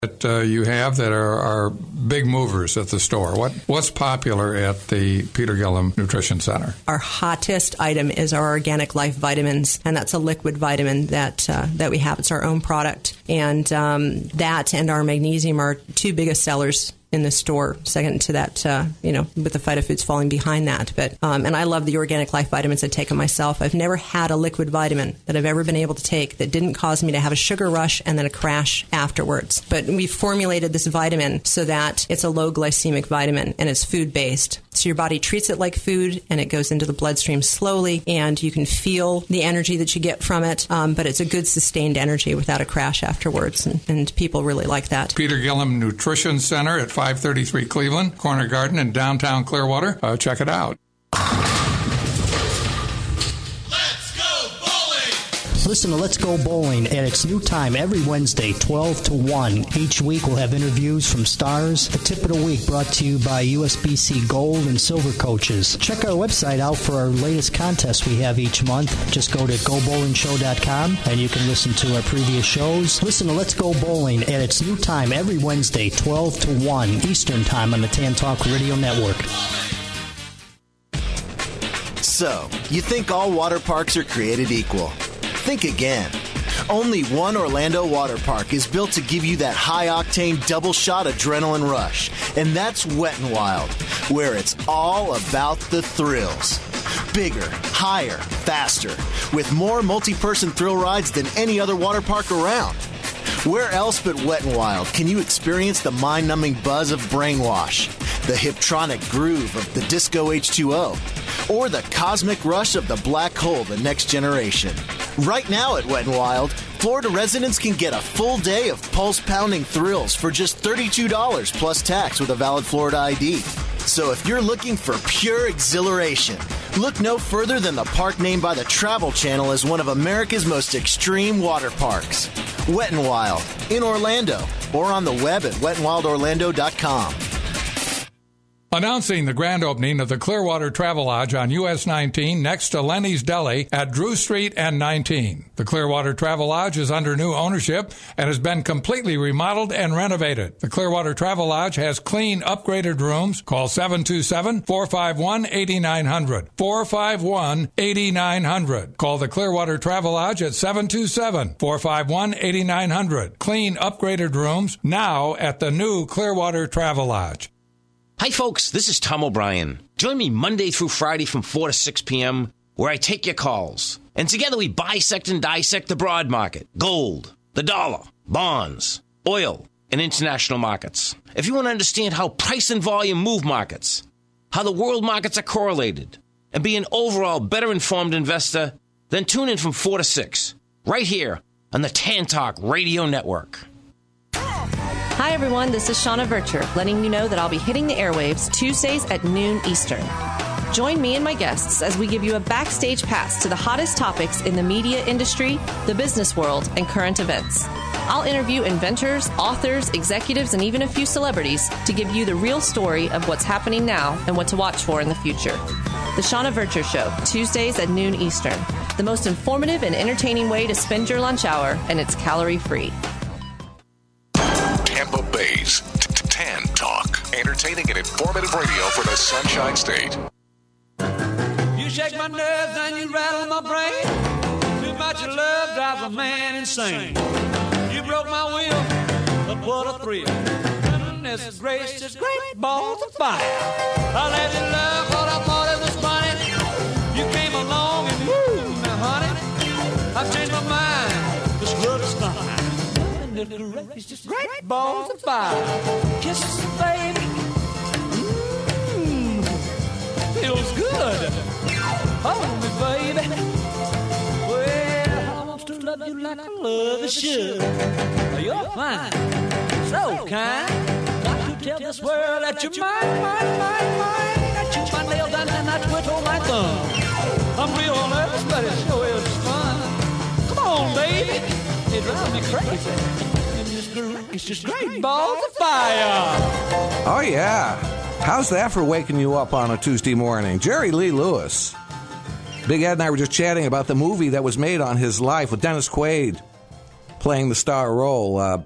that you have that are big movers at the store? What's popular at the Peter Gillum Nutrition Center? Our hottest item is our Organic Life vitamins, and that's a liquid vitamin that we have. It's our own product, and that and our magnesium are two biggest sellers in the store, second to that, with the phytofoods falling behind that. But and I love the Organic Life vitamins. I take them myself. I've never had a liquid vitamin that I've ever been able to take that didn't cause me to have a sugar rush and then a crash afterwards. But we formulated this vitamin so that it's a low glycemic vitamin and it's food-based. So your body treats it like food and it goes into the bloodstream slowly, and you can feel the energy that you get from it, but it's a good sustained energy without a crash afterwards, and people really like that. Peter Gillum Nutrition Center at 533 Cleveland, Corner Garden in downtown Clearwater. Check it out. Listen to Let's Go Bowling at its new time every Wednesday, 12 to 1. Each week we'll have interviews from stars. The Tip of the Week brought to you by USBC Gold and Silver Coaches. Check our website out for our latest contests we have each month. Just go to GoBowlingShow.com and you can listen to our previous shows. Listen to Let's Go Bowling at its new time every Wednesday, 12 to 1 Eastern Time on the Tan Talk Radio Network. So, you think all water parks are created equal? Think again. Only one Orlando water park is built to give you that high-octane double-shot adrenaline rush, and that's Wet 'n Wild, where it's all about the thrills. Bigger, higher, faster, with more multi-person thrill rides than any other water park around. Where else but Wet 'n Wild can you experience the mind-numbing buzz of Brainwash, the hypnotic groove of the Disco H2O, or the cosmic rush of the Black Hole, the Next Generation? Right now at Wet 'n Wild, Florida residents can get a full day of pulse-pounding thrills for just $32 plus tax with a valid Florida ID. So if you're looking for pure exhilaration, look no further than the park named by the Travel Channel as one of America's most extreme water parks. Wet 'n Wild in Orlando, or on the web at wetandwildorlando.com. Announcing the grand opening of the Clearwater Travel Lodge on US 19 next to Lenny's Deli at Drew Street and 19. The Clearwater Travel Lodge is under new ownership and has been completely remodeled and renovated. The Clearwater Travel Lodge has clean, upgraded rooms. Call 727-451-8900. 451-8900. Call the Clearwater Travel Lodge at 727-451-8900. Clean, upgraded rooms now at the new Clearwater Travel Lodge. Hi, folks. This is Tom O'Brien. Join me Monday through Friday from 4 to 6 p.m., where I take your calls. And together we bisect and dissect the broad market, gold, the dollar, bonds, oil, and international markets. If you want to understand how price and volume move markets, how the world markets are correlated, and be an overall better informed investor, then tune in from 4 to 6, right here on the Tan Talk Radio Network. Hi, everyone. This is Shauna Vercher, letting you know that I'll be hitting the airwaves Tuesdays at noon Eastern. Join me and my guests as we give you a backstage pass to the hottest topics in the media industry, the business world, and current events. I'll interview inventors, authors, executives, and even a few celebrities to give you the real story of what's happening now and what to watch for in the future. The Shauna Vercher Show, Tuesdays at noon Eastern. The most informative and entertaining way to spend your lunch hour, and it's calorie-free. Tampa Bay's Tan Talk. Entertaining and informative radio for the Sunshine State. You shake my nerves and you rattle my brain. Too much of love drives a man insane. You broke my will, but what a thrill. Goodness gracious, great balls of fire. I let you love what I thought it was funny. You came along and moved me, honey. I've changed my mind, this love is fine. It's just great balls of fire. Kisses, baby. Feels good. Hold me, baby. Well, I want to love you like I love a should. You're fine, so kind. Got to tell this world that you're mine. I chew my nails down and I twiddle my thumb. I'm real nervous, but it sure is fun. Come on, baby. It drives me crazy. It's just great balls of fire. Oh, yeah. How's that for waking you up on a Tuesday morning? Jerry Lee Lewis. Big Ed and I were just chatting about the movie that was made on his life with Dennis Quaid playing the star role.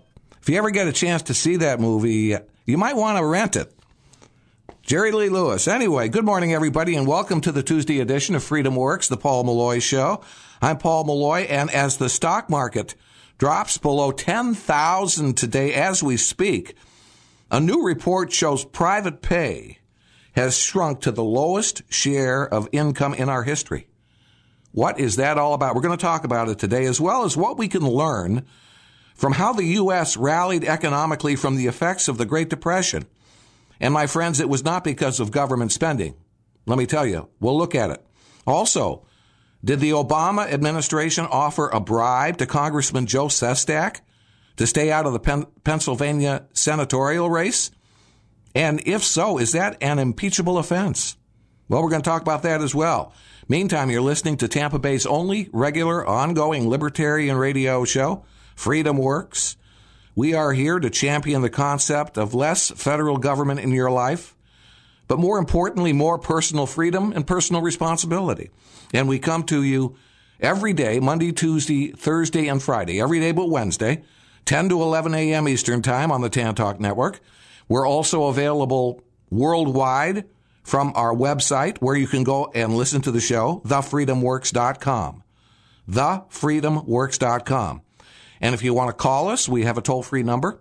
If you ever get a chance to see that movie, you might want to rent it. Jerry Lee Lewis. Anyway, good morning, everybody, and welcome to the Tuesday edition of Freedom Works, the Paul Malloy Show. I'm Paul Malloy, and as the stock market drops below 10,000 today as we speak, a new report shows private pay has shrunk to the lowest share of income in our history. What is that all about? We're going to talk about it today, as well as what we can learn from how the U.S. rallied economically from the effects of the Great Depression. And my friends, it was not because of government spending. Let me tell you, we'll look at it. Also, did the Obama administration offer a bribe to Congressman Joe Sestak to stay out of the Pennsylvania senatorial race? And if so, is that an impeachable offense? Well, we're going to talk about that as well. Meantime, you're listening to Tampa Bay's only regular, ongoing libertarian radio show, Freedom Works. We are here to champion the concept of less federal government in your life, but more importantly, more personal freedom and personal responsibility. And we come to you every day, Monday, Tuesday, Thursday, and Friday, every day but Wednesday, 10 to 11 a.m. Eastern Time on the Tan Talk Network. We're also available worldwide from our website, where you can go and listen to the show, thefreedomworks.com. Thefreedomworks.com. And if you want to call us, we have a toll-free number,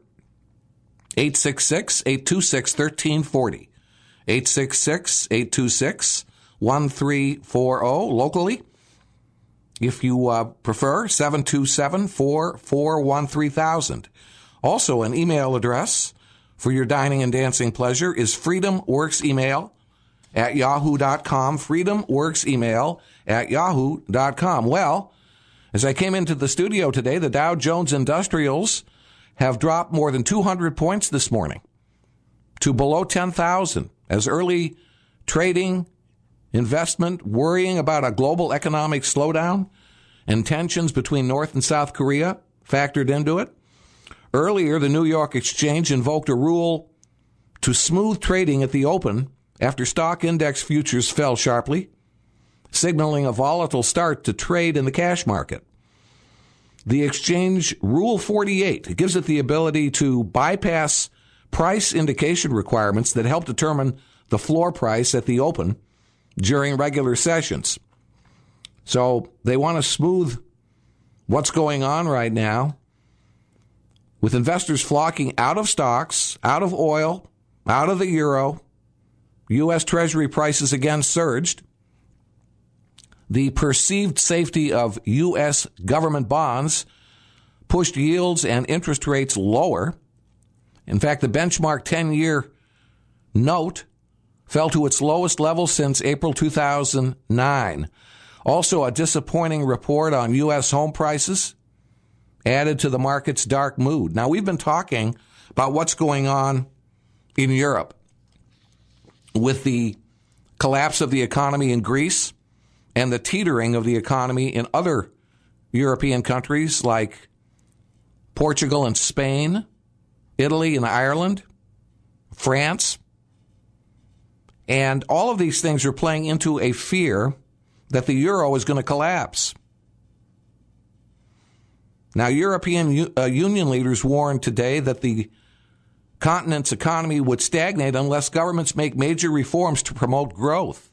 866-826-1340. 866-826-1340 locally. If you prefer, 727-441-3000. Also, an email address for your dining and dancing pleasure is freedomworksemail@yahoo.com. Freedomworksemail@yahoo.com. Well, as I came into the studio today, the Dow Jones Industrials have dropped more than 200 points this morning to below 10,000 as early trading, investment, worrying about a global economic slowdown and tensions between North and South Korea factored into it. Earlier, the New York Exchange invoked a rule to smooth trading at the open after stock index futures fell sharply, signaling a volatile start to trade in the cash market. The exchange Rule 48 gives it the ability to bypass price indication requirements that help determine the floor price at the open during regular sessions. So they want to smooth what's going on right now, with investors flocking out of stocks, out of oil, out of the euro. U.S. Treasury prices again surged. The perceived safety of U.S. government bonds pushed yields and interest rates lower. In fact, the benchmark 10-year note fell to its lowest level since April 2009. Also, a disappointing report on U.S. home prices added to the market's dark mood. Now, we've been talking about what's going on in Europe with the collapse of the economy in Greece and the teetering of the economy in other European countries like Portugal and Spain, Italy and Ireland, France. And all of these things are playing into a fear that the euro is going to collapse. Now, European Union leaders warned today that the continent's economy would stagnate unless governments make major reforms to promote growth.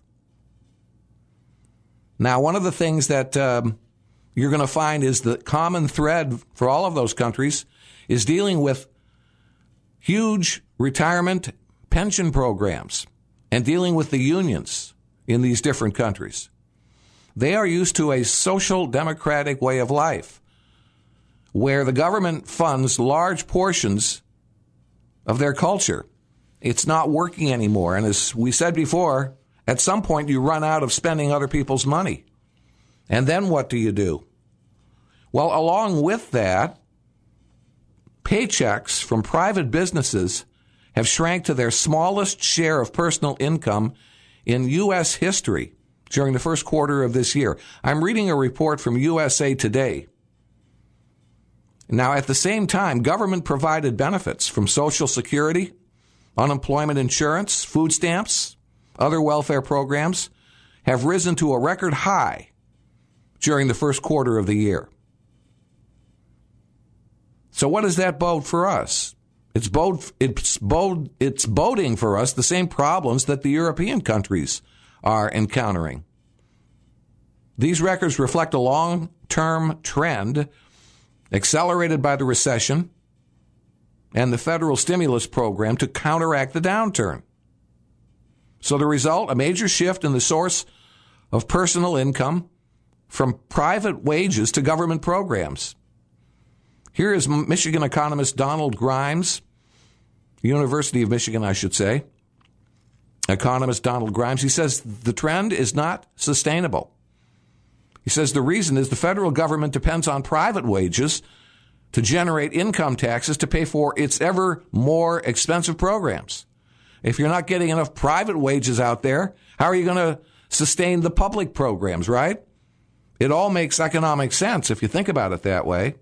Now, one of the things that you're going to find is the common thread for all of those countries is dealing with huge retirement pension programs and dealing with the unions in these different countries. They are used to a social democratic way of life where the government funds large portions of their culture. It's not working anymore. And as we said before, at some point you run out of spending other people's money. And then what do? Well, along with that, paychecks from private businesses have shrank to their smallest share of personal income in U.S. history during the first quarter of this year. I'm reading a report from USA Today. Now, at the same time, government-provided benefits from Social Security, unemployment insurance, food stamps, other welfare programs have risen to a record high during the first quarter of the year. So what does that bode for us? It's boding for us the same problems that the European countries are encountering. These records reflect a long-term trend accelerated by the recession and the federal stimulus program to counteract the downturn. So the result, a major shift in the source of personal income from private wages to government programs. Here is Michigan economist Donald Grimes, University of Michigan, I should say. Economist Donald Grimes, he says the trend is not sustainable. He says the reason is the federal government depends on private wages to generate income taxes to pay for its ever more expensive programs. If you're not getting enough private wages out there, how are you going to sustain the public programs, right? It all makes economic sense if you think about it that way.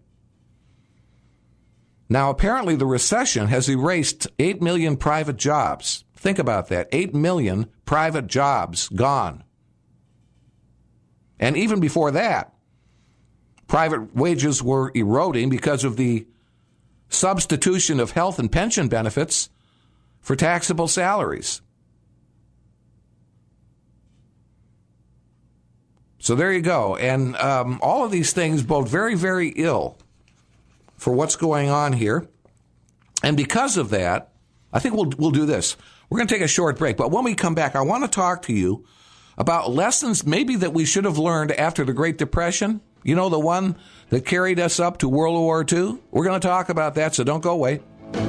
Now, apparently the recession has erased 8 million private jobs. Think about that. 8 million private jobs gone. And even before that, private wages were eroding because of the substitution of health and pension benefits for taxable salaries. So there you go. And all of these things bode very, very ill for what's going on here. And because of that, I think we'll do this. We're going to take a short break. But when we come back, I want to talk to you about lessons maybe that we should have learned after the Great Depression. You know, the one that carried us up to World War II? We're going to talk about that, so don't go away.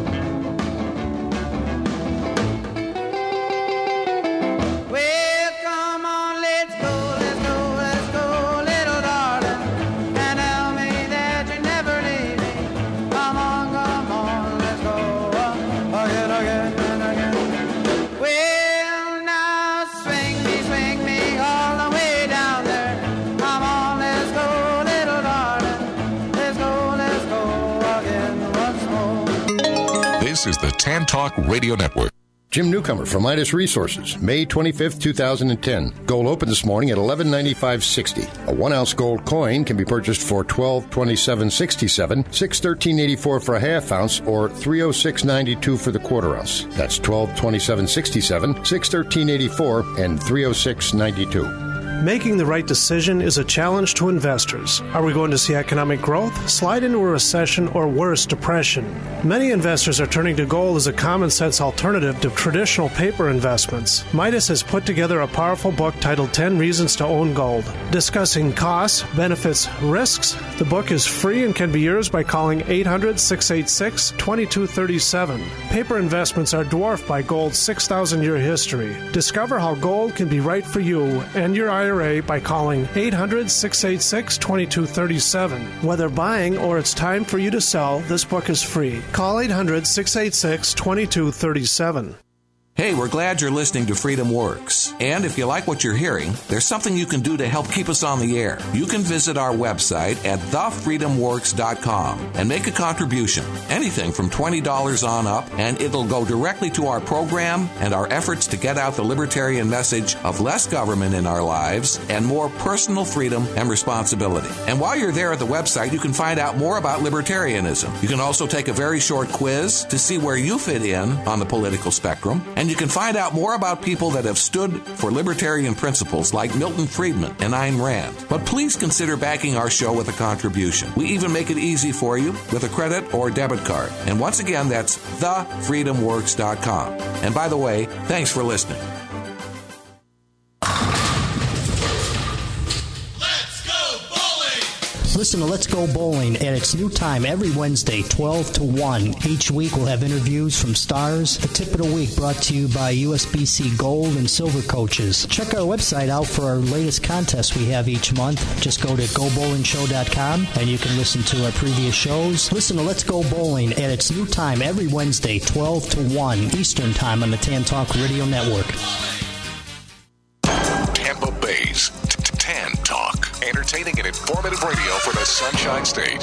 This is the Tan Talk Radio Network. Jim Newcomer from Midas Resources, May 25th, 2010. Gold opened this morning at $1195.60. A 1-ounce gold coin can be purchased for $1227.67, $613.84 for a half ounce, or $306.92 for the quarter ounce. That's $1227.67, $613.84, and $306.92. Making the right decision is a challenge to investors. Are we going to see economic growth, slide into a recession, or worse, depression? Many investors are turning to gold as a common-sense alternative to traditional paper investments. Midas has put together a powerful book titled 10 Reasons to Own Gold. Discussing costs, benefits, risks, the book is free and can be yours by calling 800-686-2237. Paper investments are dwarfed by gold's 6,000-year history. Discover how gold can be right for you and your IRA by calling 800-686-2237. Whether buying or it's time for you to sell, this book is free. Call 800-686-2237. Hey, we're glad you're listening to Freedom Works. And if you like what you're hearing, there's something you can do to help keep us on the air. You can visit our website at thefreedomworks.com and make a contribution. Anything from $20 on up, and it'll go directly to our program and our efforts to get out the libertarian message of less government in our lives and more personal freedom and responsibility. And while you're there at the website, you can find out more about libertarianism. You can also take a very short quiz to see where you fit in on the political spectrum. And you can find out more about people that have stood for libertarian principles like Milton Friedman and Ayn Rand. But please consider backing our show with a contribution. We even make it easy for you with a credit or debit card. And once again, that's thefreedomworks.com. And by the way, thanks for listening. Listen to Let's Go Bowling at its new time every Wednesday, 12 to 1. Each week we'll have interviews from stars. The Tip of the Week brought to you by USBC Gold and Silver Coaches. Check our website out for our latest contests we have each month. Just go to GoBowlingShow.com and you can listen to our previous shows. Listen to Let's Go Bowling at its new time every Wednesday, 12 to 1 Eastern Time on the Tan Talk Radio Network. Tampa Bay's Tan Talk. Entertaining and informative radio for the Sunshine State.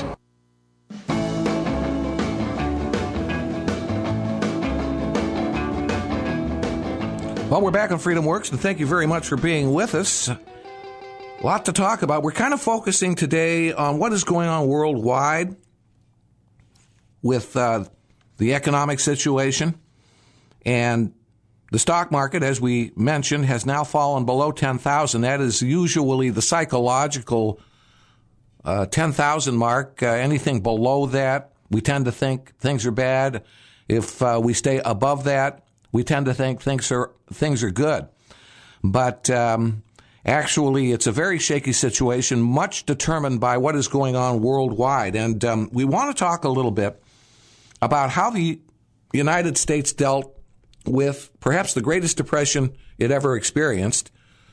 Well, we're back on Freedom Works, and thank you very much for being with us. A lot to talk about. We're kind of focusing today on what is going on worldwide. with the economic situation. And the stock market, as we mentioned, has now fallen below 10,000. That is usually the psychological 10,000 mark. Anything below that, we tend to think things are bad. If we stay above that, we tend to think things are good. But actually, it's a very shaky situation, much determined by what is going on worldwide. And we want to talk a little bit about how the United States dealt with perhaps the greatest depression it ever experienced,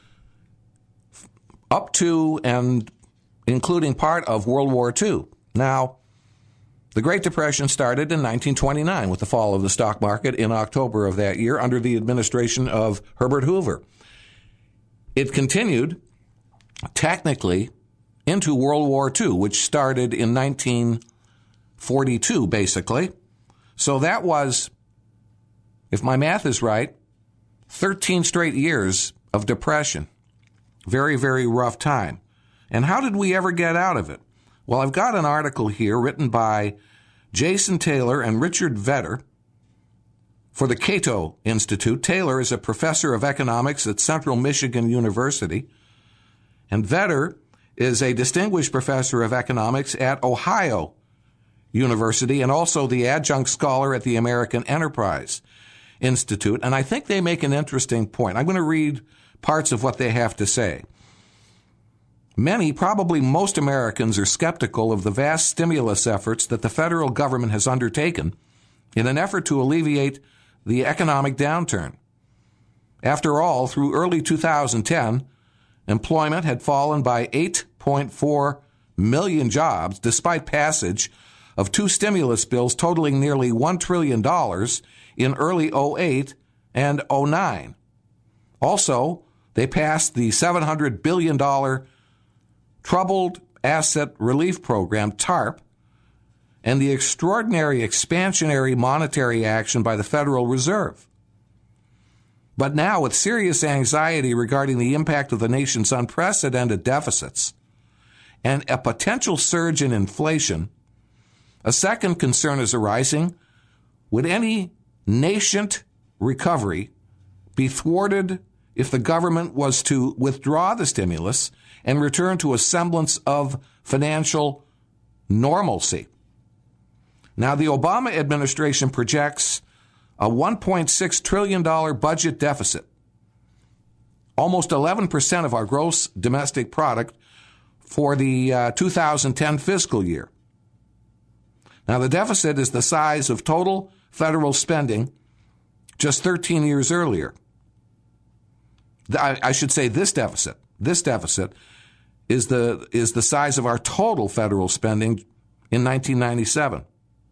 up to and including part of World War II. Now, the Great Depression started in 1929 with the fall of the stock market in October of that year under the administration of Herbert Hoover. It continued, technically, into World War II, which started in 1942, basically. So that was, if my math is right, 13 straight years of depression. Very, very rough time. And how did we ever get out of it? Well, I've got an article here written by Jason Taylor and Richard Vedder for the Cato Institute. Taylor is a professor of economics at Central Michigan University, and Vedder is a distinguished professor of economics at Ohio University and also the adjunct scholar at the American Enterprise Institute. And I think they make an interesting point. I'm going to read parts of what they have to say. Many, probably most Americans, are skeptical of the vast stimulus efforts that the federal government has undertaken in an effort to alleviate the economic downturn. After all, through early 2010, employment had fallen by 8.4 million jobs, despite passage of two stimulus bills totaling nearly $1 trillion in early 2008 and 2009. Also, they passed the $700 billion Troubled Asset Relief Program, TARP, and the extraordinary expansionary monetary action by the Federal Reserve. But now, with serious anxiety regarding the impact of the nation's unprecedented deficits and a potential surge in inflation, a second concern is arising. Would any nascent recovery be thwarted if the government was to withdraw the stimulus and return to a semblance of financial normalcy? Now, the Obama administration projects a $1.6 trillion budget deficit, almost 11% of our gross domestic product for the 2010 fiscal year. Now, the deficit is the size of total federal spending just 13 years earlier. I should say this deficit is the size of our total federal spending in 1997.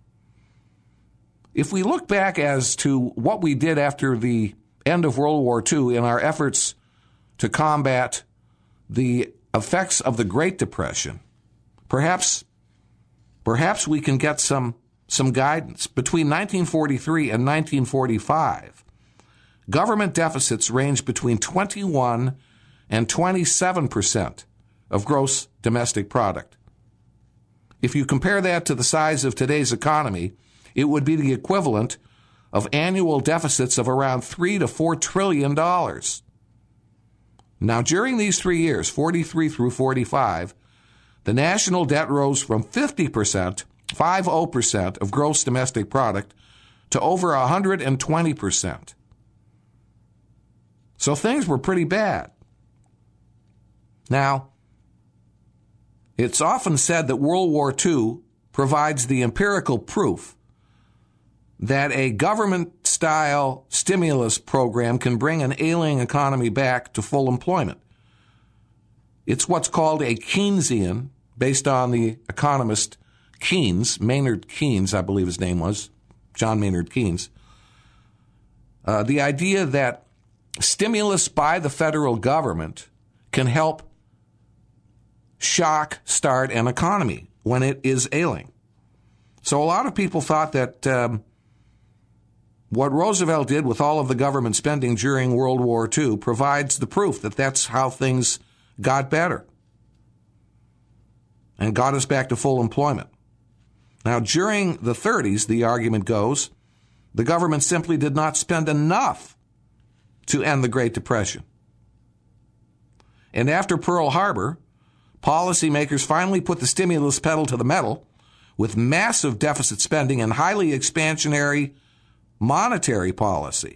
If we look back as to what we did after the end of World War II in our efforts to combat the effects of the Great Depression, perhaps we can get some guidance. Between 1943 and 1945, government deficits ranged between 21 and 27% of gross domestic product. If you compare that to the size of today's economy, it would be the equivalent of annual deficits of around $3 to $4 trillion. Now, during these 3 years, 43 through 45, the national debt rose from 50% of gross domestic product to over 120%. So things were pretty bad. Now, it's often said that World War II provides the empirical proof that a government-style stimulus program can bring an ailing economy back to full employment. It's what's called a Keynesian, based on the economist Keynes, Maynard Keynes, I believe his name was, John Maynard Keynes. The idea that stimulus by the federal government can help shock start an economy when it is ailing. So a lot of people thought that what Roosevelt did with all of the government spending during World War II provides the proof that that's how things got better and got us back to full employment. Now, during the 30s, the argument goes, the government simply did not spend enough to end the Great Depression. And after Pearl Harbor, policymakers finally put the stimulus pedal to the metal with massive deficit spending and highly expansionary monetary policy.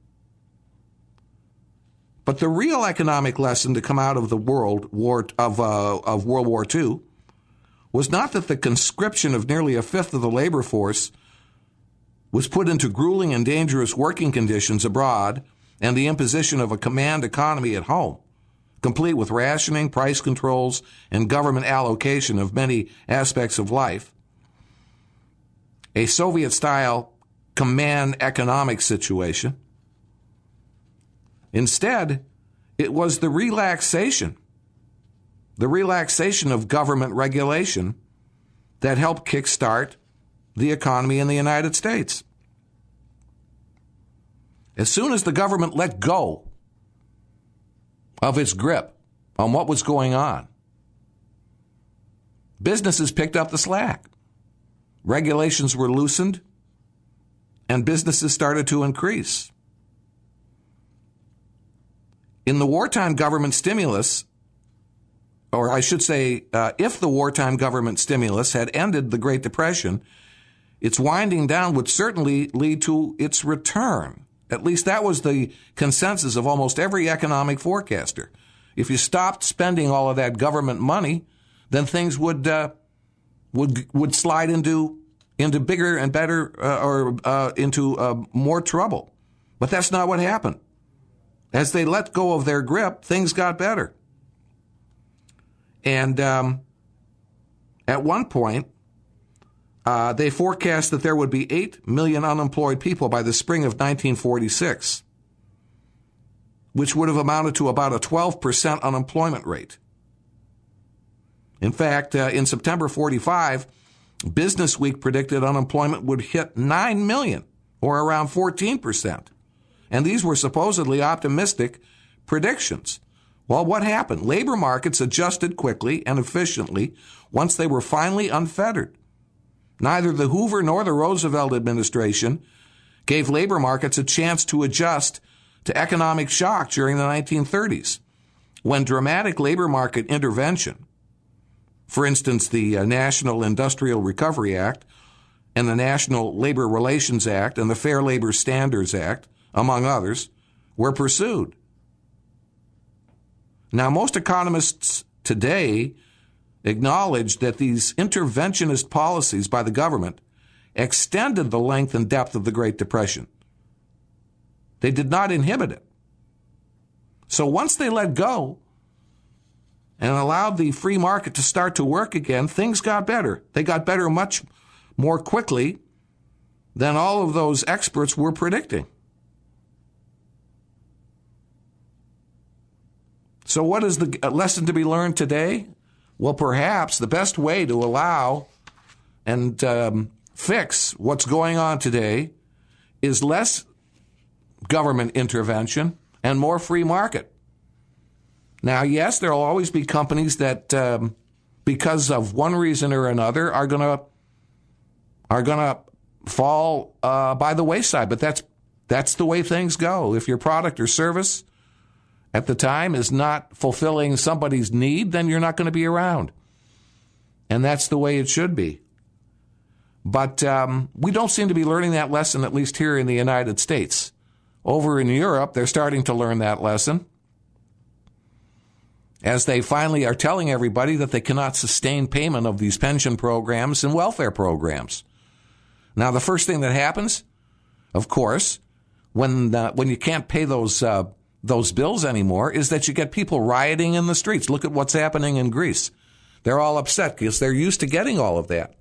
But the real economic lesson to come out of the World War II was not that the conscription of nearly a fifth of the labor force was put into grueling and dangerous working conditions abroad and the imposition of a command economy at home, complete with rationing, price controls, and government allocation of many aspects of life. A Soviet-style command economic situation. Instead, it was the relaxation of government regulation that helped kickstart the economy in the United States. As soon as the government let go of its grip on what was going on, businesses picked up the slack. Regulations were loosened, and businesses started to increase. In the wartime government stimulus, or I should say, if the wartime government stimulus had ended the Great Depression, its winding down would certainly lead to its return. At least that was the consensus of almost every economic forecaster. If you stopped spending all of that government money, then things would slide into bigger and better into more trouble. But that's not what happened. As they let go of their grip, things got better. And at one point, they forecast that there would be 8 million unemployed people by the spring of 1946, which would have amounted to about a 12% unemployment rate. In fact, in September 45, Business Week predicted unemployment would hit 9 million, or around 14%. And these were supposedly optimistic predictions. Well, what happened? Labor markets adjusted quickly and efficiently once they were finally unfettered. Neither the Hoover nor the Roosevelt administration gave labor markets a chance to adjust to economic shock during the 1930s, when dramatic labor market intervention, for instance, the National Industrial Recovery Act and the National Labor Relations Act and the Fair Labor Standards Act, among others, were pursued. Now, most economists today acknowledge that these interventionist policies by the government extended the length and depth of the Great Depression. They did not inhibit it. So once they let go and allowed the free market to start to work again, things got better. They got better much more quickly than all of those experts were predicting. So what is the lesson to be learned today? Well, perhaps the best way to allow and fix what's going on today is less government intervention and more free market. Now, yes, there will always be companies that, because of one reason or another, are gonna fall by the wayside. But that's the way things go. If your product or service at the time is not fulfilling somebody's need, then you're not going to be around. And that's the way it should be. But we don't seem to be learning that lesson, at least here in the United States. Over in Europe, they're starting to learn that lesson, as they finally are telling everybody that they cannot sustain payment of these pension programs and welfare programs. Now, the first thing that happens, of course, when you can't pay those bills anymore, is that you get people rioting in the streets. Look at what's happening in Greece. They're all upset because they're used to getting all of that.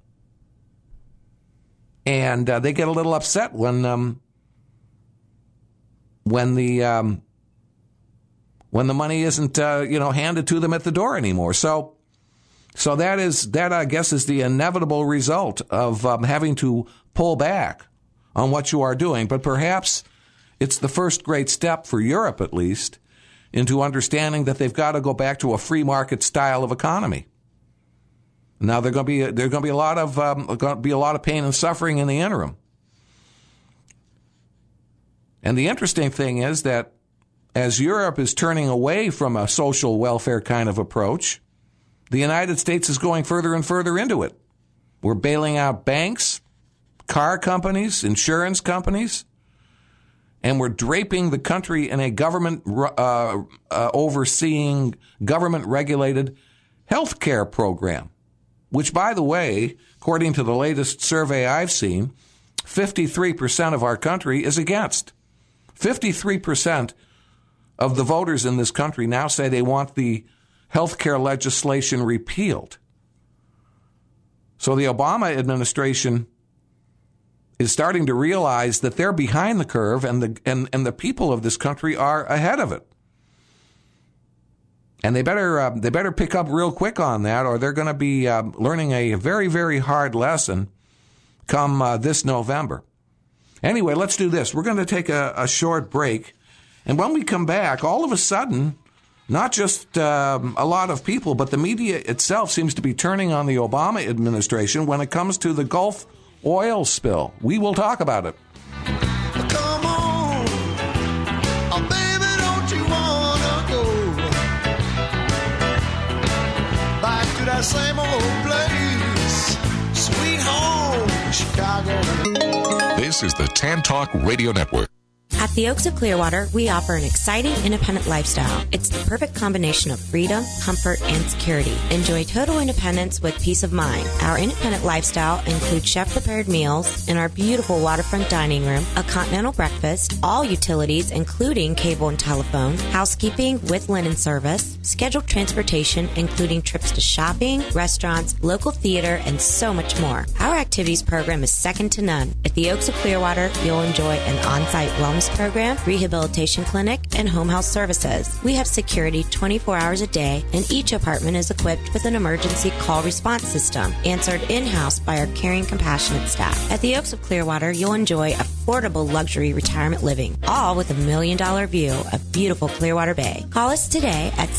And they get a little upset when the money isn't handed to them at the door anymore. So that I guess is the inevitable result of having to pull back on what you are doing. But perhaps it's the first great step for Europe, at least, into understanding that they've got to go back to a free market style of economy. Now there's going to be a lot of pain and suffering in the interim. And the interesting thing is that as Europe is turning away from a social welfare kind of approach, the United States is going further and further into it. We're bailing out banks, car companies, insurance companies, and we're draping the country in a government overseeing, government-regulated health care program, which, by the way, according to the latest survey I've seen, 53% of our country is against. 53% of the voters in this country now say they want the health care legislation repealed. So the Obama administration is starting to realize that they're behind the curve and the people of this country are ahead of it. And they better pick up real quick on that, or they're going to be learning a very, very hard lesson come this November. Anyway, let's do this. We're going to take a short break. And when we come back, all of a sudden, not just a lot of people, but the media itself seems to be turning on the Obama administration when it comes to the Gulf oil spill. We will talk about it. Come on, oh baby, don't you wanna go back to that same old place, sweet home, Chicago. This is the Tan Talk Radio Network. At the Oaks of Clearwater, we offer an exciting, independent lifestyle. It's the perfect combination of freedom, comfort, and security. Enjoy total independence with peace of mind. Our independent lifestyle includes chef-prepared meals in our beautiful waterfront dining room, a continental breakfast, all utilities, including cable and telephone, housekeeping with linen service, scheduled transportation, including trips to shopping, restaurants, local theater, and so much more. Our activities program is second to none. At the Oaks of Clearwater, you'll enjoy an on-site wellness program, rehabilitation clinic, and home health services. We have security 24 hours a day, and each apartment is equipped with an emergency call response system, answered in-house by our caring, compassionate staff. At the Oaks of Clearwater, you'll enjoy affordable luxury retirement living, all with $1 million view of beautiful Clearwater Bay. Call us today at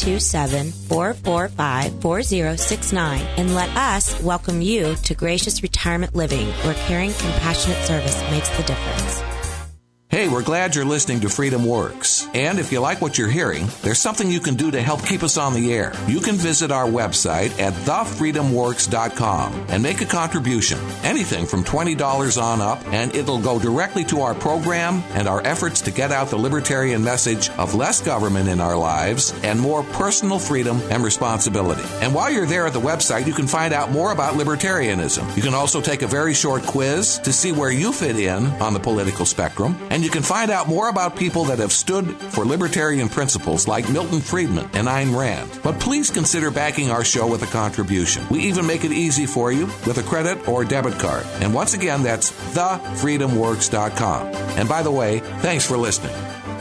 727-445-4069 and let us welcome you to gracious retirement living, where caring, compassionate service makes the difference. Hey, we're glad you're listening to Freedom Works. And if you like what you're hearing, there's something you can do to help keep us on the air. You can visit our website at thefreedomworks.com and make a contribution. Anything from $20 on up, and it'll go directly to our program and our efforts to get out the libertarian message of less government in our lives and more personal freedom and responsibility. And while you're there at the website, you can find out more about libertarianism. You can also take a very short quiz to see where you fit in on the political spectrum. And you can find out more about people that have stood for libertarian principles like Milton Friedman and Ayn Rand. But please consider backing our show with a contribution. We even make it easy for you with a credit or debit card. And once again, that's thefreedomworks.com. And by the way, thanks for listening.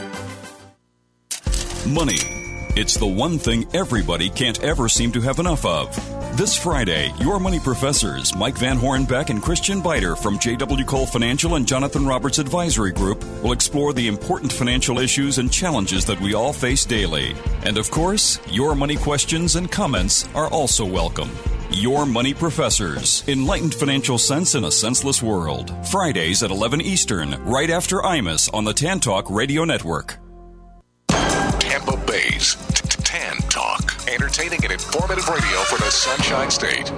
Money. It's the one thing everybody can't ever seem to have enough of. This Friday, your money professors, Mike Van Hornbeck and Christian Biter from J.W. Cole Financial and Jonathan Roberts Advisory Group, will explore the important financial issues and challenges that we all face daily. And of course, your money questions and comments are also welcome. Your Money Professors, enlightened financial sense in a senseless world. Fridays at 11 Eastern, right after Imus on the Tan Talk Radio Network. Tampa Bay's Tan Talk. Entertaining and informative radio for the Sunshine State.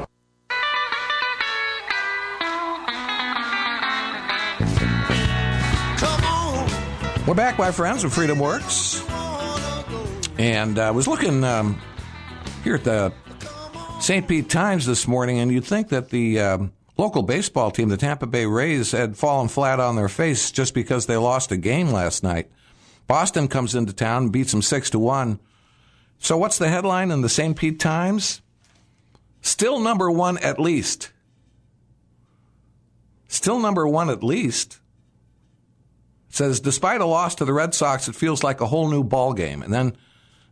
We're back, my friends, with Freedom Works. And I was looking here at the St. Pete Times this morning, and you'd think that the local baseball team, the Tampa Bay Rays, had fallen flat on their face just because they lost a game last night. Boston comes into town and beats them 6-1. So what's the headline in the St. Pete Times? Still number one at least. Still number one at least. It says, despite a loss to the Red Sox, it feels like a whole new ball game. And then,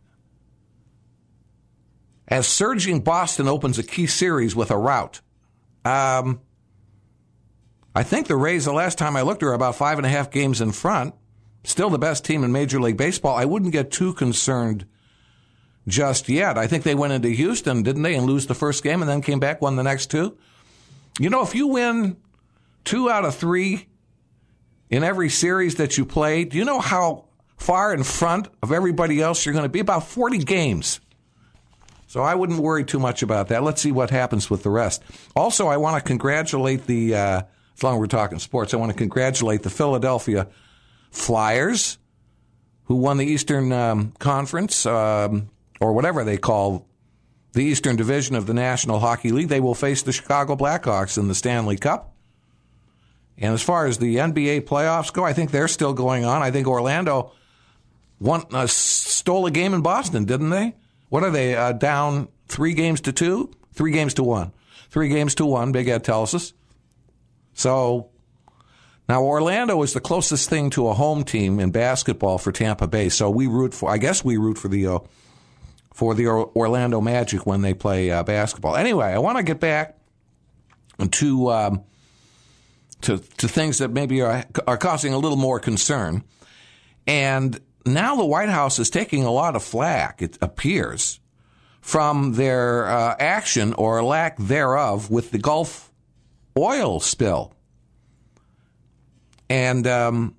as surging Boston opens a key series with a rout, I think the Rays, the last time I looked, are about 5.5 games in front. Still the best team in Major League Baseball. I wouldn't get too concerned just yet. I think they went into Houston, didn't they, and lose the first game and then came back, won the next two? You know, if you win 2 out of 3 in every series that you play, do you know how far in front of everybody else you're going to be? About 40 games. So I wouldn't worry too much about that. Let's see what happens with the rest. Also, I want to congratulate as long as we're talking sports, I want to congratulate the Philadelphia Flyers, who won the Eastern Conference, or whatever they call the Eastern Division of the National Hockey League. They will face the Chicago Blackhawks in the Stanley Cup. And as far as the NBA playoffs go, I think they're still going on. I think Orlando stole a game in Boston, didn't they? What are they, down 3 games to 2? 3 games to 1. 3 games to 1, Big Ed tells us. So now Orlando is the closest thing to a home team in basketball for Tampa Bay. So we root for the Orlando Magic when they play basketball. Anyway, I want to get back to things that maybe are causing a little more concern. And now the White House is taking a lot of flack, it appears, from their action or lack thereof with the Gulf oil spill. And the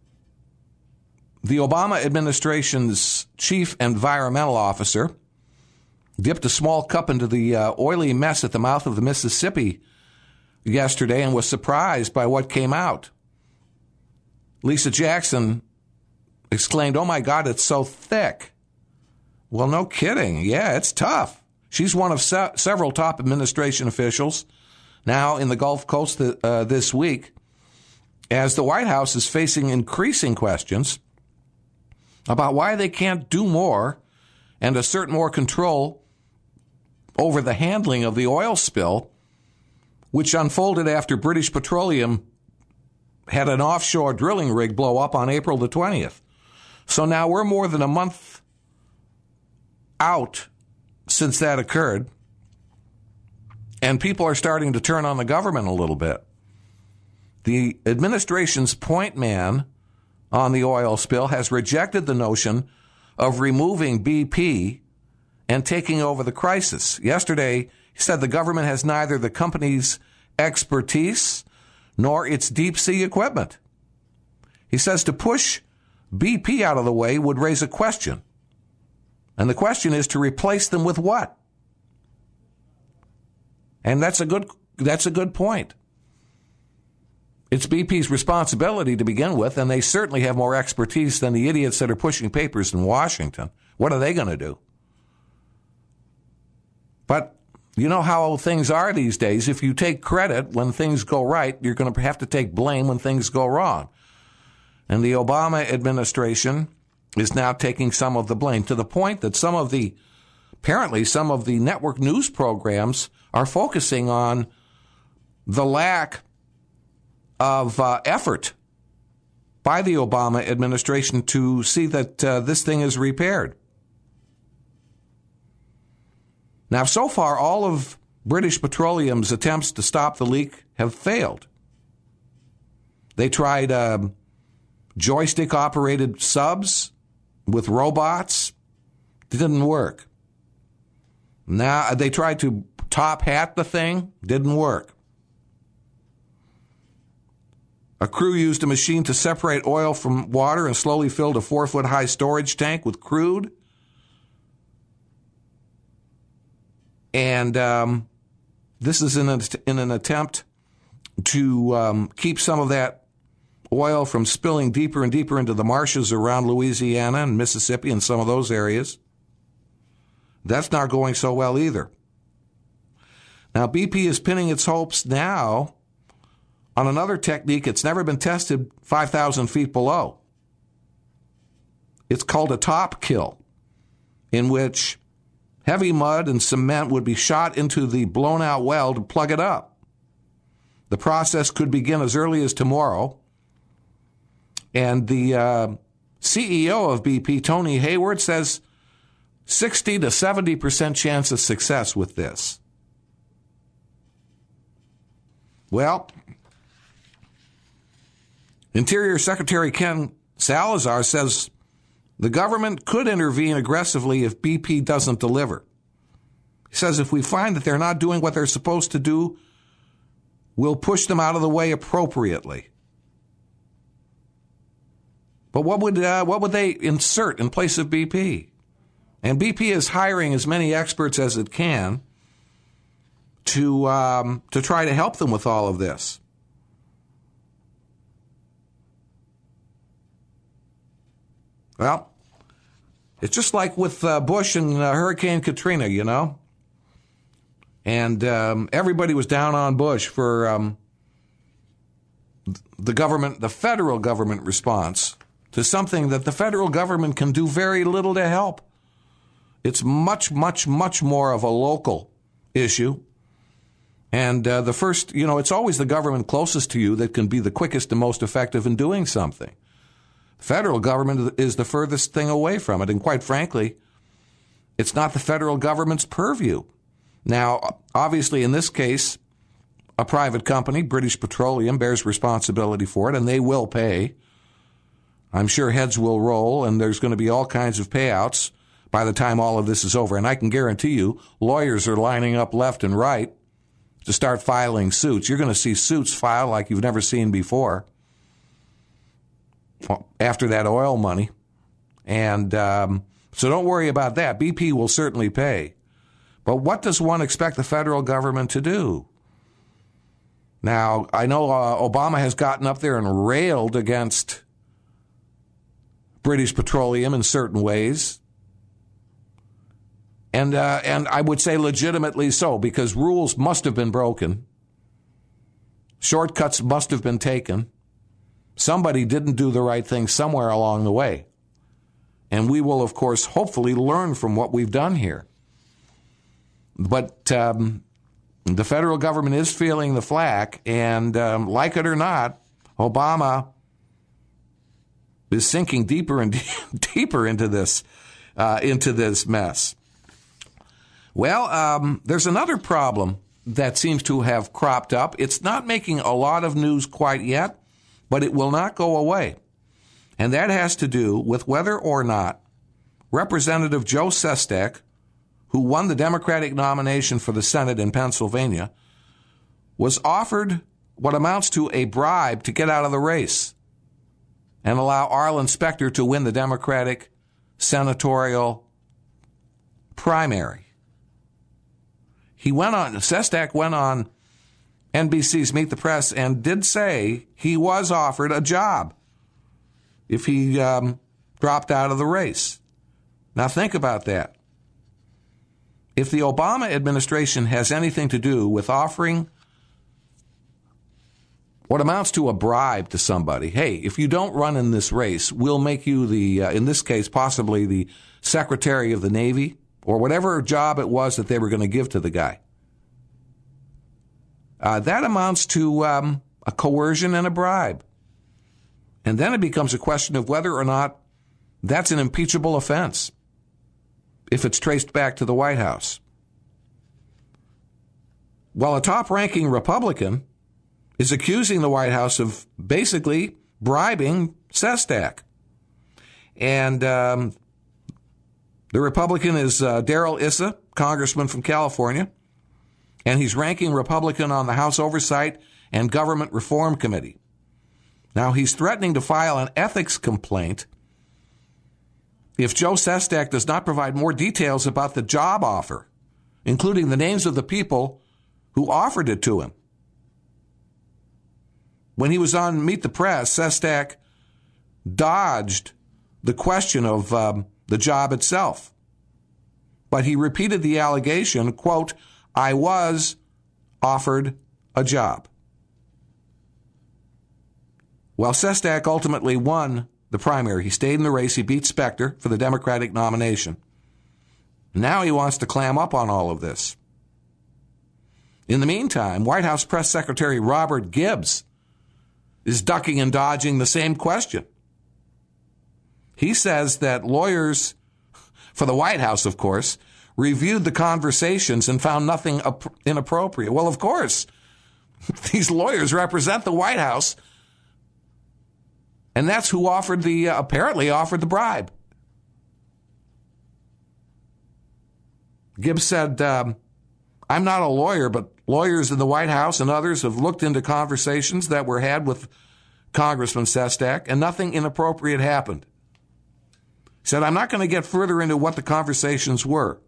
Obama administration's chief environmental officer dipped a small cup into the oily mess at the mouth of the Mississippi yesterday and was surprised by what came out. Lisa Jackson exclaimed, "Oh my God, it's so thick." Well, no kidding. Yeah, it's tough. She's one of several top administration officials now in the Gulf Coast this week, as the White House is facing increasing questions about why they can't do more and assert more control over the handling of the oil spill, which unfolded after British Petroleum had an offshore drilling rig blow up on April the 20th. So now we're more than a month out since that occurred, and people are starting to turn on the government a little bit. The administration's point man on the oil spill has rejected the notion of removing BP and taking over the crisis. Yesterday, he said the government has neither the company's expertise nor its deep sea equipment. He says to push BP out of the way would raise a question. And the question is to replace them with what? And that's a good point. It's BP's responsibility to begin with, and they certainly have more expertise than the idiots that are pushing papers in Washington. What are they going to do? But you know how things are these days. If you take credit when things go right, you're going to have to take blame when things go wrong. And the Obama administration is now taking some of the blame, to the point that apparently some of the network news programs are focusing on the lack of effort by the Obama administration to see that this thing is repaired. Now, so far, all of British Petroleum's attempts to stop the leak have failed. They tried joystick-operated subs with robots. It didn't work. Now, they tried to top hat the thing. Didn't work. A crew used a machine to separate oil from water and slowly filled a 4-foot-high storage tank with crude. And this is in an attempt to keep some of that oil from spilling deeper and deeper into the marshes around Louisiana and Mississippi and some of those areas. That's not going so well either. Now, BP is pinning its hopes now on another technique that's never been tested 5,000 feet below. It's called a top kill, in which heavy mud and cement would be shot into the blown-out well to plug it up. The process could begin as early as tomorrow. And the CEO of BP, Tony Hayward, says 60 to 70% chance of success with this. Well, Interior Secretary Ken Salazar says the government could intervene aggressively if BP doesn't deliver. He says if we find that they're not doing what they're supposed to do, we'll push them out of the way appropriately. But what would they insert in place of BP? And BP is hiring as many experts as it can to try to help them with all of this. Well, it's just like with Bush and Hurricane Katrina, you know. And everybody was down on Bush for the federal government response to something that the federal government can do very little to help. It's much, much, much more of a local issue. And it's always the government closest to you that can be the quickest and most effective in doing something. The federal government is the furthest thing away from it. And quite frankly, it's not the federal government's purview. Now, obviously, in this case, a private company, British Petroleum, bears responsibility for it, and they will pay. I'm sure heads will roll, and there's going to be all kinds of payouts by the time all of this is over. And I can guarantee you, lawyers are lining up left and right to start filing suits. You're going to see suits filed like you've never seen before after that oil money. And so don't worry about that. BP will certainly pay. But what does one expect the federal government to do? Now, I know Obama has gotten up there and railed against British Petroleum in certain ways. And I would say legitimately so, because rules must have been broken. Shortcuts must have been taken. Somebody didn't do the right thing somewhere along the way. And we will, of course, hopefully learn from what we've done here. But the federal government is feeling the flack, and like it or not, Obama is sinking deeper and deeper into this mess. Well, there's another problem that seems to have cropped up. It's not making a lot of news quite yet, but it will not go away. And that has to do with whether or not Representative Joe Sestak, who won the Democratic nomination for the Senate in Pennsylvania, was offered what amounts to a bribe to get out of the race and allow Arlen Specter to win the Democratic senatorial primary. Sestak went on NBC's Meet the Press and did say he was offered a job if he dropped out of the race. Now think about that. If the Obama administration has anything to do with offering what amounts to a bribe to somebody, hey, if you don't run in this race, we'll make you in this case, possibly the Secretary of the Navy, or whatever job it was that they were going to give to the guy. That amounts to a coercion and a bribe. And then it becomes a question of whether or not that's an impeachable offense if it's traced back to the White House. Well, a top-ranking Republican is accusing the White House of basically bribing Sestak. And the Republican is Darrell Issa, congressman from California, and he's ranking Republican on the House Oversight and Government Reform Committee. Now, he's threatening to file an ethics complaint if Joe Sestak does not provide more details about the job offer, including the names of the people who offered it to him. When he was on Meet the Press, Sestak dodged the question of the job itself. But he repeated the allegation, quote, I was offered a job. Well, Sestak ultimately won the primary. He stayed in the race. He beat Specter for the Democratic nomination. Now he wants to clam up on all of this. In the meantime, White House Press Secretary Robert Gibbs is ducking and dodging the same question. He says that lawyers for the White House, of course, reviewed the conversations and found nothing inappropriate. Well, of course, these lawyers represent the White House, and that's who apparently offered the bribe. Gibbs said, I'm not a lawyer, but lawyers in the White House and others have looked into conversations that were had with Congressman Sestak, and nothing inappropriate happened. He said, I'm not going to get further into what the conversations were.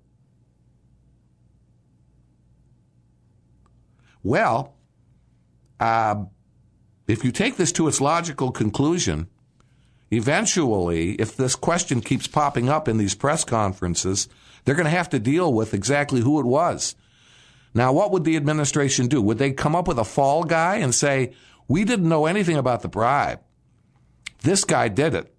Well, if you take this to its logical conclusion, eventually, if this question keeps popping up in these press conferences, they're going to have to deal with exactly who it was. Now, what would the administration do? Would they come up with a fall guy and say, we didn't know anything about the bribe. This guy did it.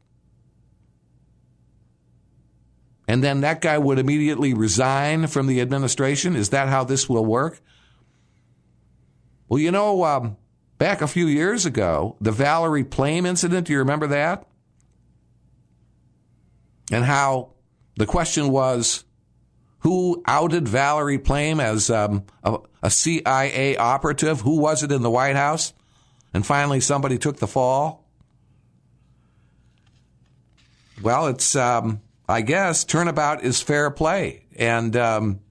And then that guy would immediately resign from the administration? Is that how this will work? Well, you know, back a few years ago, the Valerie Plame incident, do you remember that? And how the question was, who outed Valerie Plame as a CIA operative? Who was it in the White House? And finally somebody took the fall? Well, it's, I guess, turnabout is fair play. And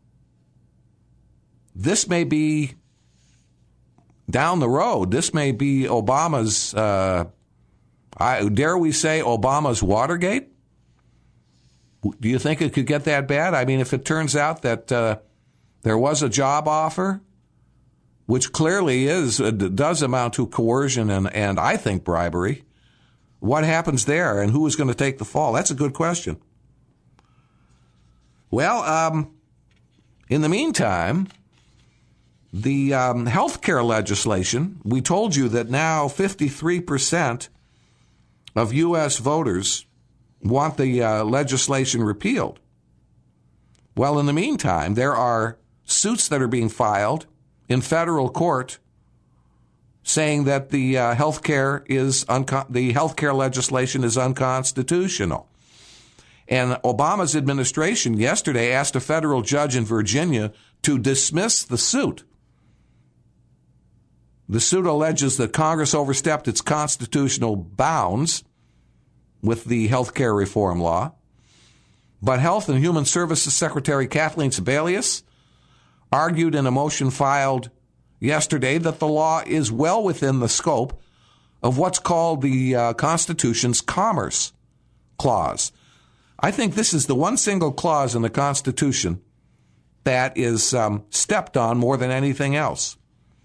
this may be down the road. This may be Obama's, dare we say, Obama's Watergate? Do you think it could get that bad? I mean, if it turns out that there was a job offer, which clearly does amount to coercion and I think bribery, what happens there and who is going to take the fall? That's a good question. Well, in the meantime, the health care legislation, we told you that now 53% of U.S. voters want the legislation repealed. Well, in the meantime, there are suits that are being filed in federal court saying that the healthcare legislation is unconstitutional. And Obama's administration yesterday asked a federal judge in Virginia to dismiss the suit. The suit alleges that Congress overstepped its constitutional bounds with the health care reform law. But Health and Human Services Secretary Kathleen Sebelius argued in a motion filed yesterday that the law is well within the scope of what's called the Constitution's Commerce Clause. I think this is the one single clause in the Constitution that is stepped on more than anything else.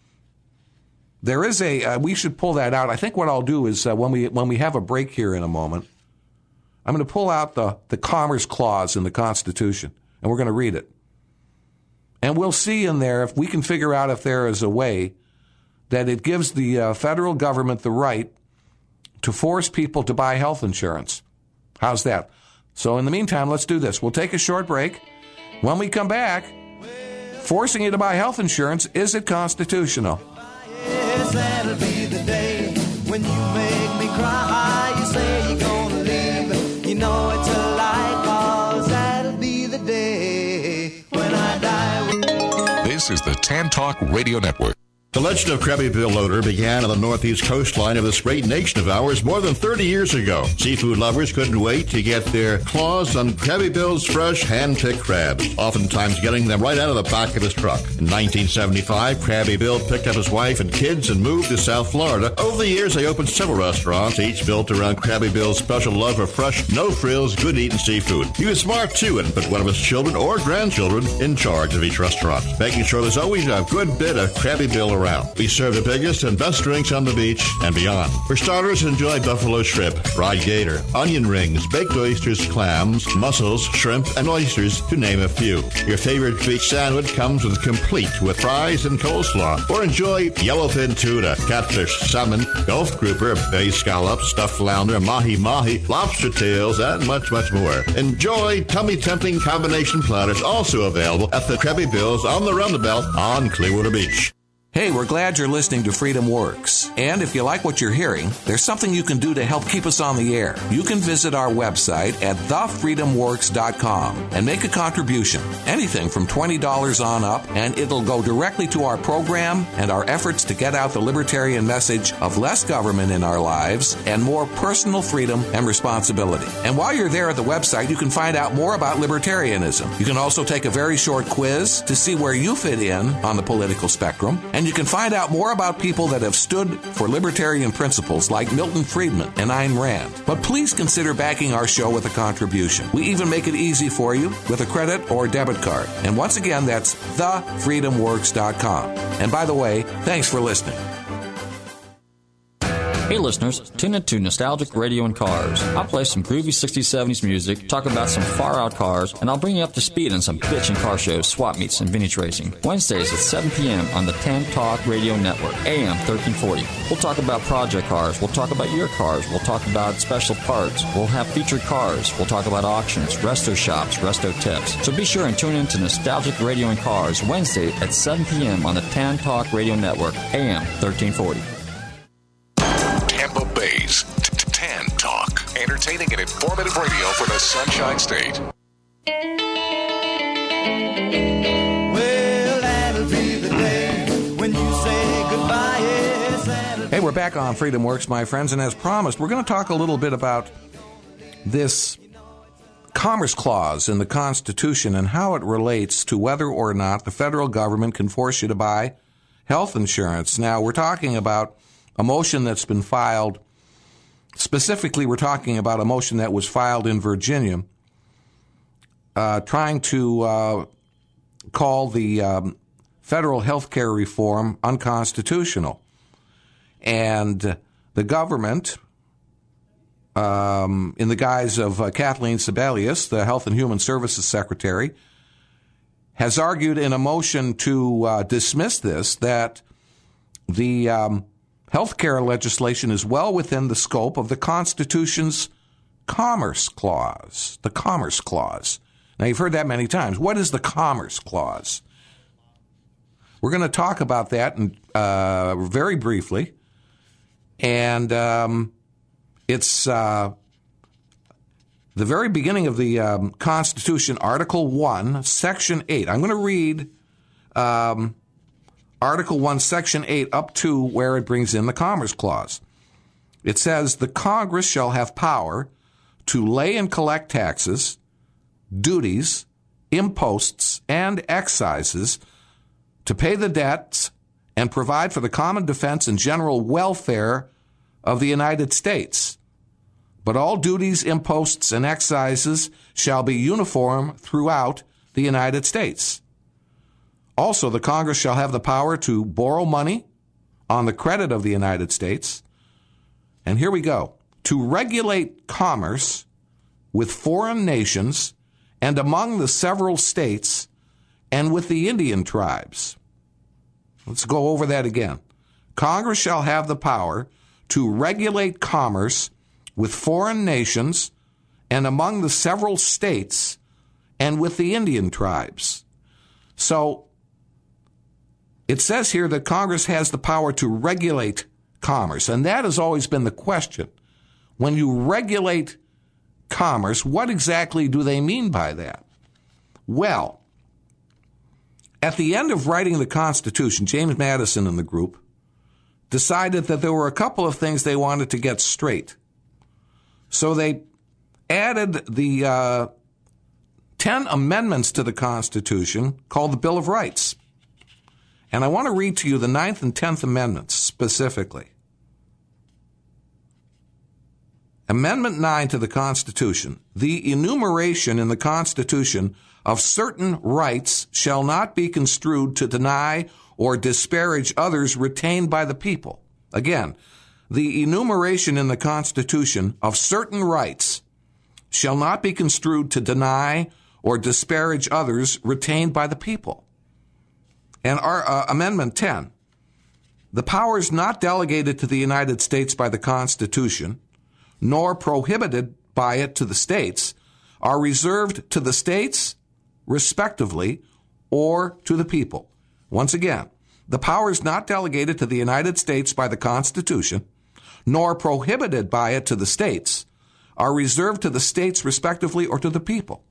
There is we should pull that out. I think what I'll do is when we have a break here in a moment, I'm going to pull out the Commerce Clause in the Constitution, and we're going to read it. And we'll see in there if we can figure out if there is a way that it gives the federal government the right to force people to buy health insurance. How's that? So in the meantime, let's do this. We'll take a short break. When we come back, forcing you to buy health insurance, is it constitutional? Yes, that'll be the day when you make me cry. You say you're gonna leave, you know it's a lie, 'cause that'll be the day when I die. This is the Tan Talk Radio Network. The legend of Krabby Bill Loader began on the northeast coastline of this great nation of ours more than 30 years ago. Seafood lovers couldn't wait to get their claws on Krabby Bill's fresh, hand-picked crabs, oftentimes getting them right out of the back of his truck. In 1975, Krabby Bill picked up his wife and kids and moved to South Florida. Over the years, they opened several restaurants, each built around Krabby Bill's special love for fresh, no-frills, good-eating seafood. He was smart, too, and put one of his children or grandchildren in charge of each restaurant, making sure there's always a good bit of Krabby Bill around. We serve the biggest and best drinks on the beach and beyond. For starters, enjoy buffalo shrimp, fried gator, onion rings, baked oysters, clams, mussels, shrimp, and oysters, to name a few. Your favorite beach sandwich comes complete with fries and coleslaw. Or enjoy yellowfin tuna, catfish, salmon, Gulf grouper, bay scallop, stuffed flounder, mahi-mahi, lobster tails, and much, much more. Enjoy tummy-tempting combination platters, also available at the Krabby Bill's on the Roundabout on Clearwater Beach. Hey, we're glad you're listening to Freedom Works. And if you like what you're hearing, there's something you can do to help keep us on the air. You can visit our website at thefreedomworks.com and make a contribution. Anything from $20 on up, and it'll go directly to our program and our efforts to get out the libertarian message of less government in our lives and more personal freedom and responsibility. And while you're there at the website, you can find out more about libertarianism. You can also take a very short quiz to see where you fit in on the political spectrum. And you can find out more about people that have stood for libertarian principles like Milton Friedman and Ayn Rand. But please consider backing our show with a contribution. We even make it easy for you with a credit or debit card. And once again, that's thefreedomworks.com. And by the way, thanks for listening. Hey listeners, tune into Nostalgic Radio and Cars. I'll play some groovy 60s, 70s music, talk about some far-out cars, and I'll bring you up to speed on some bitchin' car shows, swap meets, and vintage racing. Wednesdays at 7 p.m. on the Tam Talk Radio Network, AM 1340. We'll talk about project cars, we'll talk about your cars, we'll talk about special parts, we'll have featured cars, we'll talk about auctions, resto shops, resto tips. So be sure and tune in to Nostalgic Radio and Cars Wednesday at 7 p.m. on the Tam Talk Radio Network, AM 1340. Tampa Bay's Tan Talk. Entertaining and informative radio for the Sunshine State. Well, that'll be the day when you say goodbye. Hey, we're back on Freedom Works, my friends, and as promised, we're going to talk a little bit about this Commerce Clause in the Constitution and how it relates to whether or not the federal government can force you to buy health insurance. Now, we're talking about a motion that's been filed. Specifically, we're talking about a motion that was filed in Virginia trying to call the federal health care reform unconstitutional. And the government, in the guise of Kathleen Sebelius, the Health and Human Services Secretary, has argued in a motion to dismiss this that the healthcare legislation is well within the scope of the Constitution's Commerce Clause. The Commerce Clause. Now, you've heard that many times. What is the Commerce Clause? We're going to talk about that very briefly. And it's the very beginning of the Constitution, Article 1, Section 8. I'm going to read Article 1, Section 8, up to where it brings in the Commerce Clause. It says, the Congress shall have power to lay and collect taxes, duties, imposts, and excises, to pay the debts, and provide for the common defense and general welfare of the United States. But all duties, imposts, and excises shall be uniform throughout the United States. Also, the Congress shall have the power to borrow money on the credit of the United States. And here we go. To regulate commerce with foreign nations and among the several states and with the Indian tribes. Let's go over that again. Congress shall have the power to regulate commerce with foreign nations and among the several states and with the Indian tribes. So, it says here that Congress has the power to regulate commerce, and that has always been the question. When you regulate commerce, what exactly do they mean by that? Well, at the end of writing the Constitution, James Madison and the group decided that there were a couple of things they wanted to get straight. So they added the 10 amendments to the Constitution called the Bill of Rights. And I want to read to you the 9th and 10th Amendments specifically. Amendment 9 to the Constitution. The enumeration in the Constitution of certain rights shall not be construed to deny or disparage others retained by the people. Again, the enumeration in the Constitution of certain rights shall not be construed to deny or disparage others retained by the people. And our Amendment 10, the powers not delegated to the United States by the Constitution, nor prohibited by it to the states, are reserved to the states, respectively, or to the people. Once again, the powers not delegated to the United States by the Constitution, nor prohibited by it to the states, are reserved to the states respectively or to the people.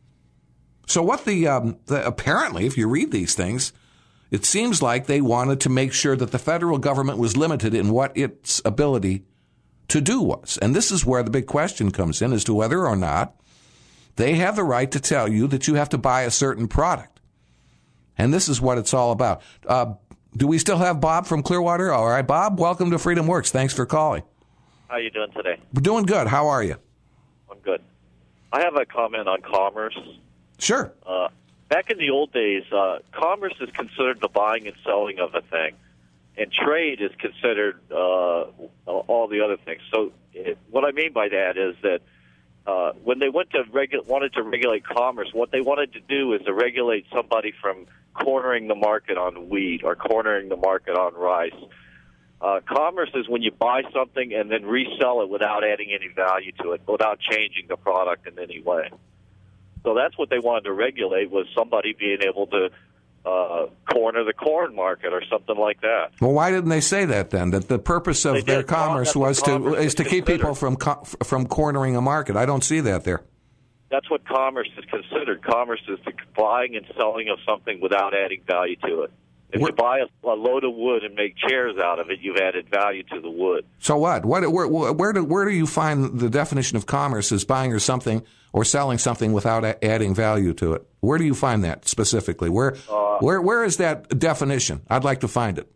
So what apparently, if you read these things, it seems like they wanted to make sure that the federal government was limited in what its ability to do was. And this is where the big question comes in as to whether or not they have the right to tell you that you have to buy a certain product. And this is what it's all about. Do we still have Bob from Clearwater? All right, Bob, welcome to Freedom Works. Thanks for calling. How are you doing today? We're doing good. How are you? I'm good. I have a comment on commerce. Sure. Back in the old days, commerce is considered the buying and selling of a thing, and trade is considered all the other things. So what I mean by that is that when they wanted to regulate commerce, what they wanted to do is to regulate somebody from cornering the market on wheat or cornering the market on rice. Commerce is when you buy something and then resell it without adding any value to it, without changing the product in any way. So that's what they wanted to regulate, was somebody being able to corner the corn market or something like that. Well, why didn't they say that then? That the purpose of their commerce was to keep people from cornering a market. I don't see that there. That's what commerce is considered. Commerce is the buying and selling of something without adding value to it. If you buy a load of wood and make chairs out of it, you've added value to the wood. So what? Where do you find the definition of commerce as buying or something or selling something without adding value to it? Where do you find that specifically? Where is that definition? I'd like to find it.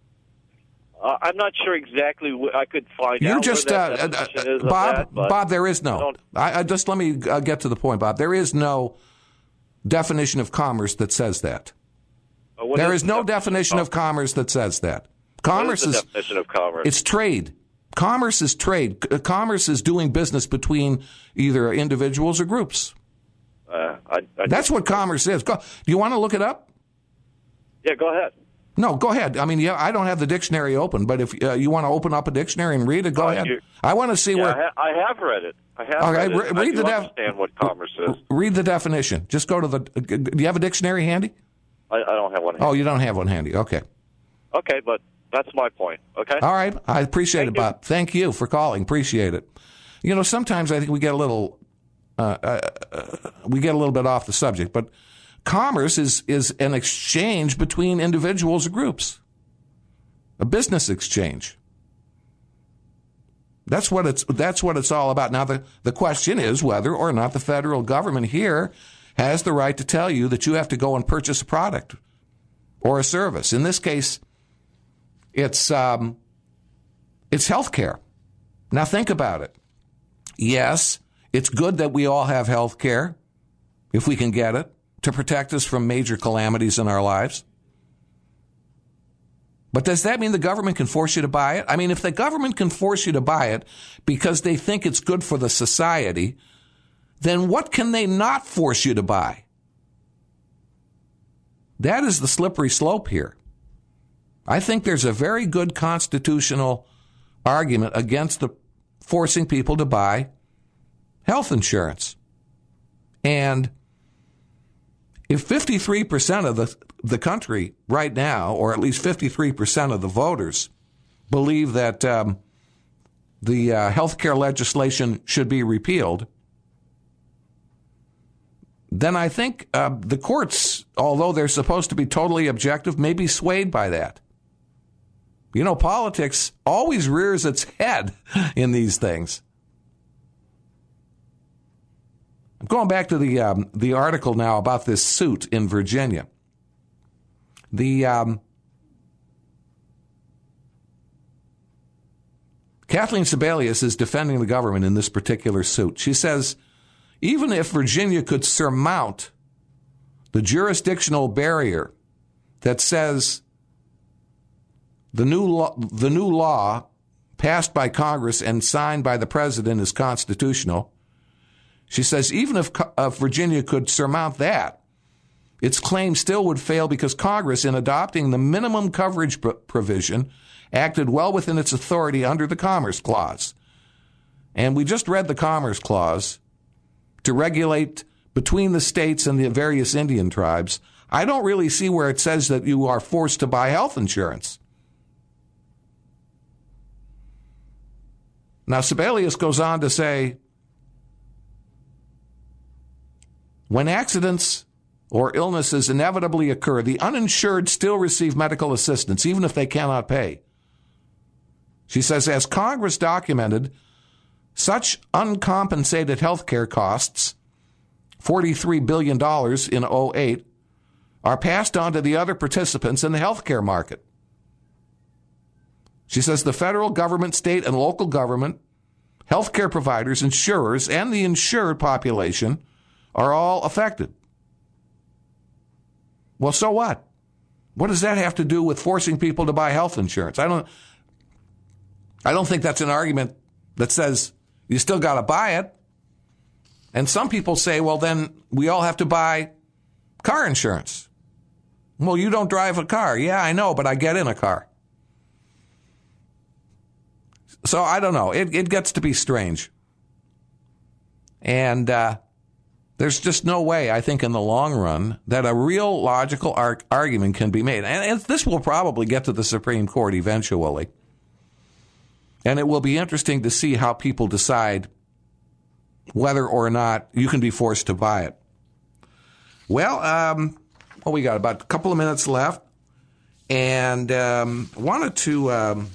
I'm not sure exactly. I could find You're out. Just where that definition is Bob. There is no. Just let me get to the point, Bob. There is no definition of commerce that says that. There is no definition of commerce that says that. Commerce is the definition of commerce. It's trade. Commerce is trade. Commerce is doing business between either individuals or groups. That's what commerce is. Do you want to look it up? Yeah, go ahead. No, go ahead. I mean, I don't have the dictionary open, but if you want to open up a dictionary and read it, go ahead. I want to see where. I have read it. I understand what commerce is. Read the definition. Just go to the. Do you have a dictionary handy? I don't have one handy. Oh, you don't have one handy. Okay. Okay, but that's my point. Okay. All right. I appreciate it, Bob. Thank you for calling. Appreciate it. You know, sometimes I think we get a little bit off the subject, but commerce is an exchange between individuals or groups, a business exchange. That's what it's all about. Now, the question is whether or not the federal government here has the right to tell you that you have to go and purchase a product or a service. In this case, it's health care. Now, think about it. Yes, it's good that we all have health care, if we can get it, to protect us from major calamities in our lives. But does that mean the government can force you to buy it? I mean, if the government can force you to buy it because they think it's good for the society, then what can they not force you to buy? That is the slippery slope here. I think there's a very good constitutional argument against forcing people to buy health insurance. And if 53% of the country right now, or at least 53% of the voters, believe that the health care legislation should be repealed, then I think the courts, although they're supposed to be totally objective, may be swayed by that. You know, politics always rears its head in these things. I'm going back to the article now about this suit in Virginia. Kathleen Sebelius is defending the government in this particular suit. She says, even if Virginia could surmount the jurisdictional barrier that says the new law passed by Congress and signed by the president is constitutional, she says even if Virginia could surmount that, its claim still would fail because Congress, in adopting the minimum coverage provision, acted well within its authority under the Commerce Clause. And we just read the Commerce Clause to regulate between the states and the various Indian tribes. I don't really see where it says that you are forced to buy health insurance. Now, Sebelius goes on to say, when accidents or illnesses inevitably occur, the uninsured still receive medical assistance, even if they cannot pay. She says, as Congress documented, such uncompensated health care costs, $43 billion in 2008, are passed on to the other participants in the health care market. She says the federal government, state, and local government, health care providers, insurers, and the insured population are all affected. Well, so what? What does that have to do with forcing people to buy health insurance? I don't think that's an argument that says you still got to buy it. And some people say, well, then we all have to buy car insurance. Well, you don't drive a car. Yeah, I know, but I get in a car. So I don't know. It gets to be strange. And there's just no way, I think, in the long run, that a real logical argument can be made. And this will probably get to the Supreme Court eventually. And it will be interesting to see how people decide whether or not you can be forced to buy it. Well, we got about a couple of minutes left. And wanted to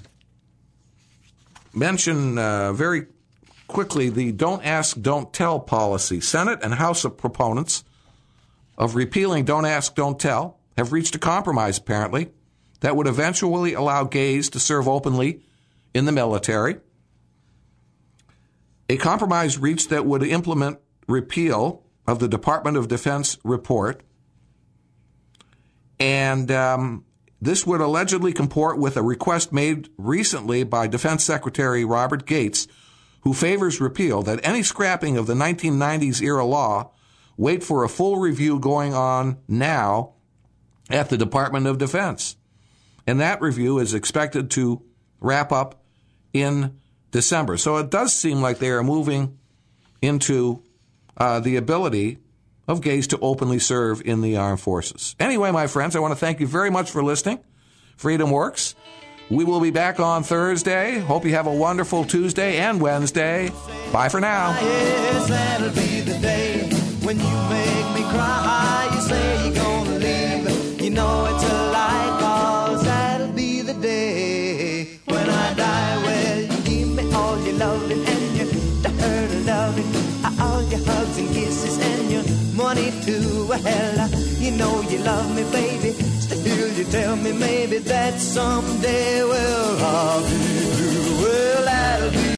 mention very quickly the Don't Ask, Don't Tell policy. Senate and House of proponents of repealing Don't Ask, Don't Tell have reached a compromise, apparently, that would eventually allow gays to serve openly in the military. A compromise reached that would implement repeal of the Department of Defense report. And this would allegedly comport with a request made recently by Defense Secretary Robert Gates, who favors repeal, that any scrapping of the 1990s era law wait for a full review going on now at the Department of Defense. And that review is expected to wrap up in December. So it does seem like they are moving into the ability of gays to openly serve in the armed forces. Anyway, my friends, I want to thank you very much for listening. Freedom Works. We will be back on Thursday. Hope you have a wonderful Tuesday and Wednesday. Bye for now. Yes, that'll be the day when you make me cry. You say you're gonna leave. You know it's a lie, 'cause that'll be the day when I die. Well, you give me all your loving and your dirty loving, all your hugs and kisses and your money too. Well, you know you love me, baby. Still you tell me maybe that someday, well, I'll be through. Well, that'll be